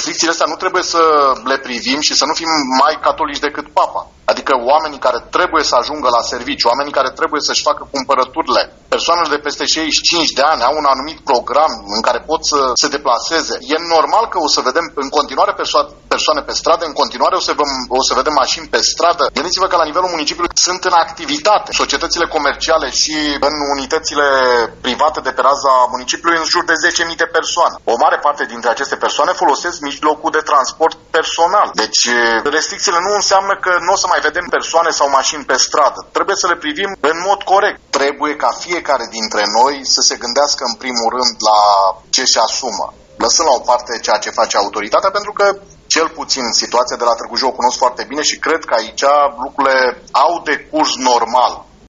restricțiile astea nu trebuie să le privim și să nu fim mai catolici decât Papa. Adică oamenii care trebuie să ajungă la serviciu, oamenii care trebuie să-și facă cumpărăturile, persoanele de peste 65 de ani au un anumit program în care pot să se deplaseze. E normal că o să vedem în continuare persoane pe stradă, în continuare o să vedem mașini pe stradă. Gândiți-vă că la nivelul municipiului sunt în activitate societățile comerciale și în unitățile private de pe raza municipiului în jur de 10.000 de persoane. O mare parte dintre aceste persoane folosesc mijlocul de transport personal. Deci restricțiile nu înseamnă că nu o să mai vedem persoane sau mașini pe stradă. Trebuie să le privim în mod corect. Trebuie ca fiecare dintre noi să se gândească în primul rând la ce se asumă. Lăsând la o parte ceea ce face autoritatea, pentru că cel puțin situația de la Târgu Jiu o cunosc foarte bine și cred că aici lucrurile au decurs normal.